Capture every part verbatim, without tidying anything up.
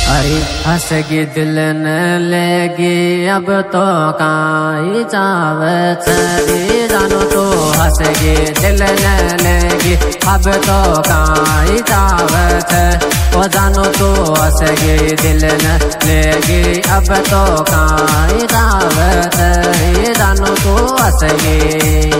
अरे हंसगी दिल न लेगी अब तो काई जावे छे जानो तो हंसगी दिल न लेगी अब तो काई जावे छे ओ जानो तो हंसगी दिल न लेगी अब तो काई जावे छे जानो तो हंसगी।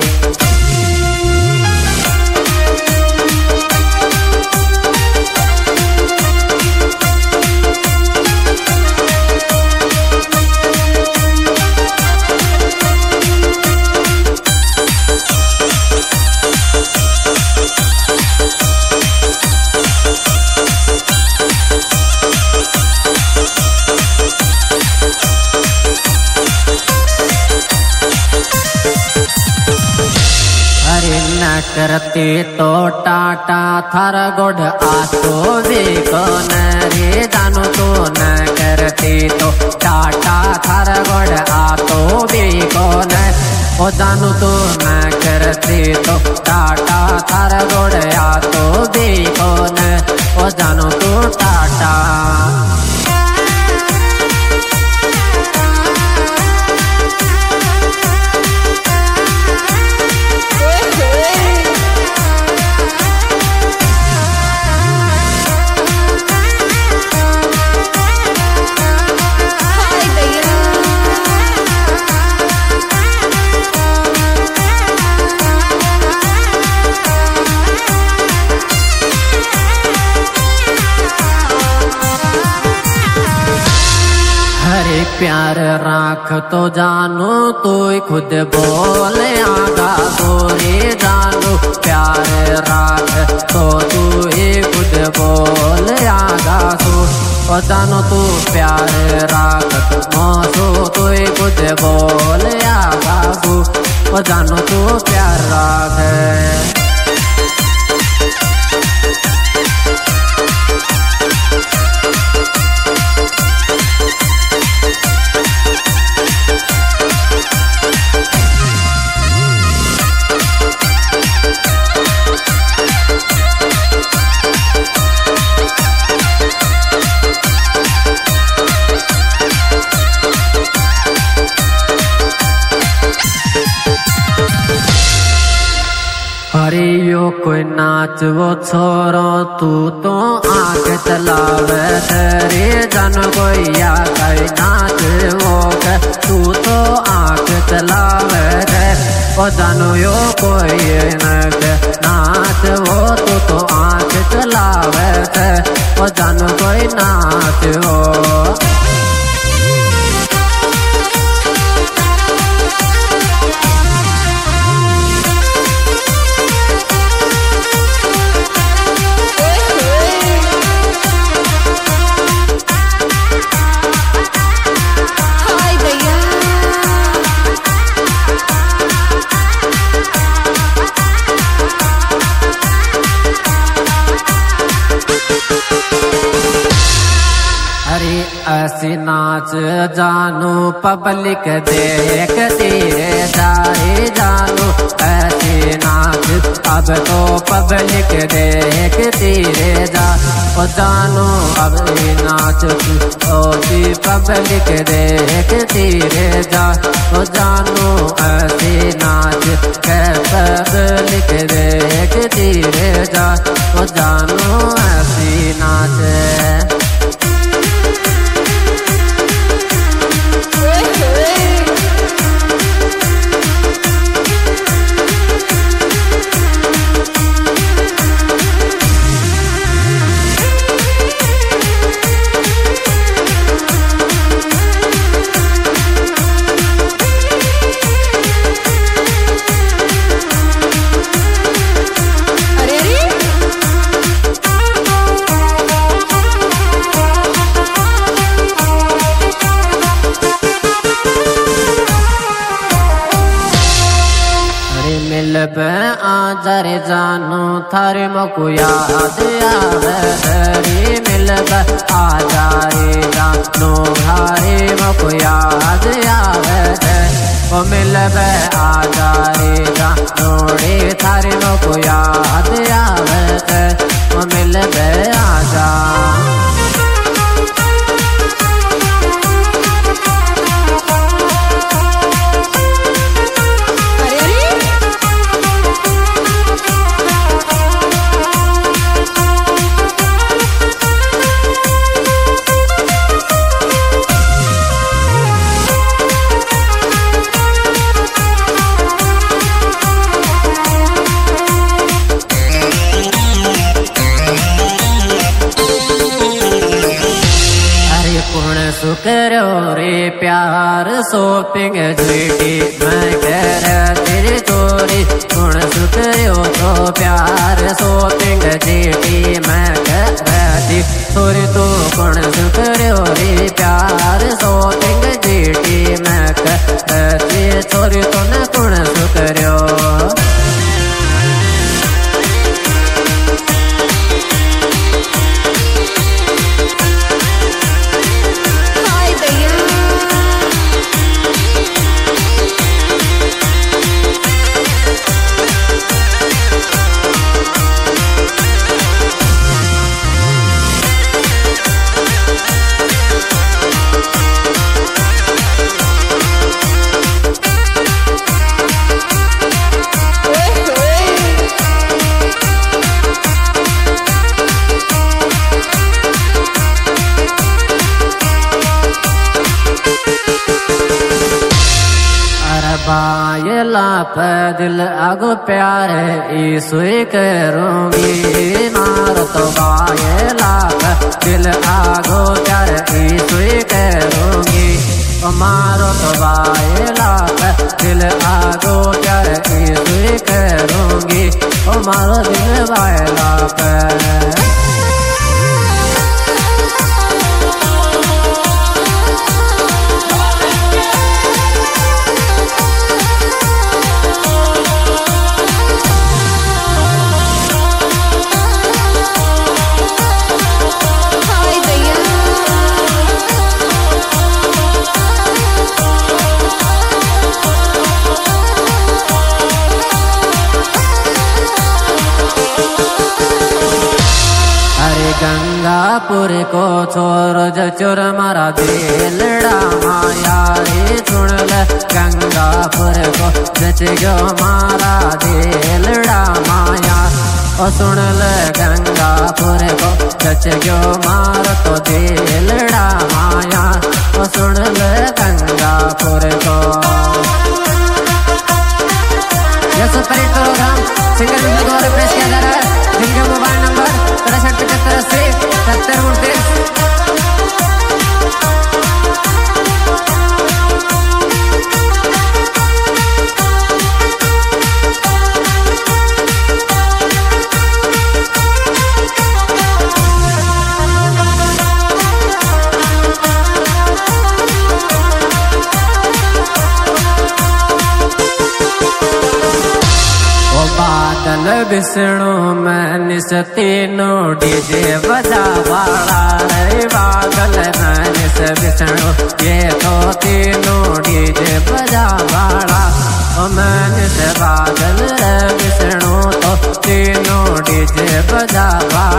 न करती तो टाटा थर गोढ़ आसो भी कौन रे जानो तो न करती तो टाटा थर गोढ़ आतो भी कौन ओ जानो तो न करती तो टाटा थर गोढ़ आतो भी कौन ओ जानो तो टाटा। हरे प्यार राख तो जानो तू खुद बोले आगा गोरे जानो प्यार राख तो तू ही खुद बोले आगा सो ओ जानो तू प्यार राख मोसो तू ही खुद बोले आगा सो ओ जानो तू प्यार राख। अरे यो कोई नाच वो छोरो तू तो आंख चलावे रे जानो कोई या कोई नाच वो तू तो आंख चलावे रे ओ जानो यो कोई नाच वो तू तो आंख चलावे रे ओ जानो कोई नाच वो। ऐसी नाच जानू पब्लिक देख तेरे जाए जानू ऐसी नाच अब तो पब्लिक देख तेरे जा ओ जानू अब नाच ओ भी पब्लिक देख तेरे जा ओ जानू ऐसी नाच के पब्लिक देख तेरे जा ओ जानू ऐसी नाच। मिलब आजर जानू थारे मको याद आवे रे मिलब आजारे जानू थारे मको याद आवे रे ओ मिलब आजारे जानू रे थारे मको याद आवे रे ओ मिलब आजा। कुण सुकरो रे प्यार सोपिंग झूठी मैं कह तेरी चोरी कुण सुकरो तो प्यार सोपिंग झूठी मैं कह दी चोरी तू कुण सुकरो रे प्यार सोपिंग झूठी मैं कह दी चोरी तो न कुण सुकरो बायला पे दिल आगो प्यार ईसुई करूंगी मारो तो बायला पे दिल आगो प्यार ईसुई करूंगी मारो तो बायला पे दिल आगो प्यार ईसुई करूंगी मारो दिल बायला पे गंगापुर को छोर चोर मारा दिलड़ा माया रे सुन ले गंगापुर को जच गयो मारा दिलड़ा माया ओ सुन ले गंगापुर को जच गयो मार तो दिलड़ा माया ओ सुन ले गंगापुर को यह super hit programme singer music द्वारा पेश किया जा रहा है जिनके मोबाइल नंबर तिरसठ पचहत्तर अस्सी सत्तर उनतीस बादल विष्णु में निस तीनों डीजे बजा वाला रे बादल में निस विष्णु ये तो तीनों डीजे बजा वाला मैं निस बादल विष्णु तो तीनों डीजे बजा वाला